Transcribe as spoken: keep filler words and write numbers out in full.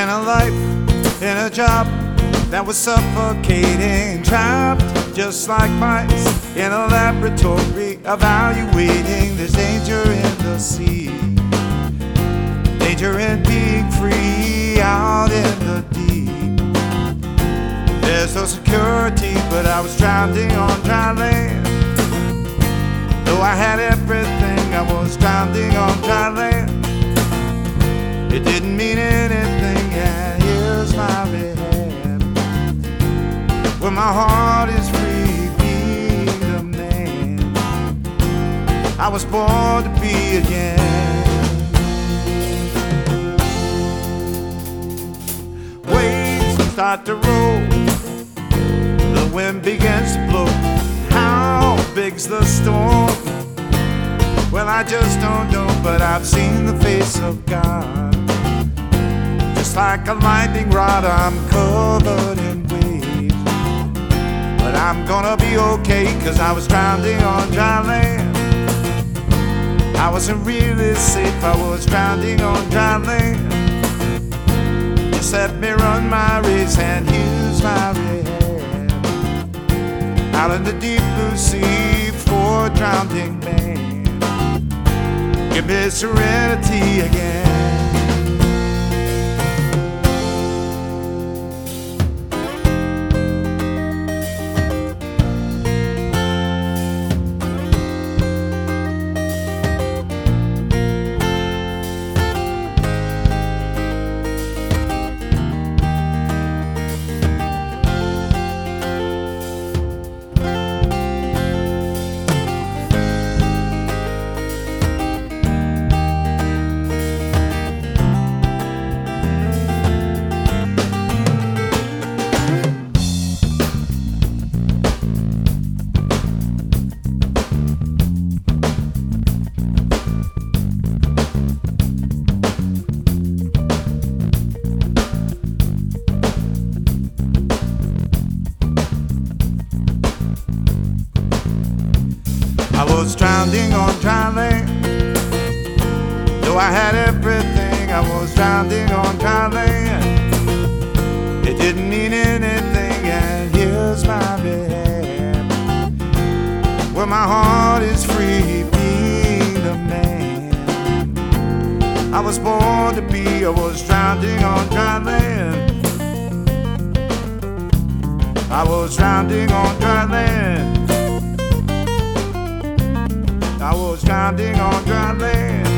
a life, in a job that was suffocating, trapped just like mice in a laboratory, evaluating. There's danger in the sea, danger in being free out in the deep. There's no security, but I was drowning on dry land. Though I had everything, I was drowning on dry land. It didn't mean anything, and here's my rehab, where my heart is free, being a man. I was born to be again. Waves start to roll, the wind begins to blow. How big's the storm? Well, I just don't know, but I've seen the face of God. Just like a lightning rod, I'm covered in waves. But I'm gonna be okay, cause I was drowning on dry land. I wasn't really safe, I was drowning on dry land. Just let me run my race and use my rehab out in the deep blue sea for a drowning man. Give me serenity again. I was drowning on dry land. Though I had everything, I was drowning on dry land. It didn't mean anything, and here's my rehab, where my heart is free, being a man. I was born to be, I was drowning on dry land. I was drowning on dry land. I was drowning on dry land.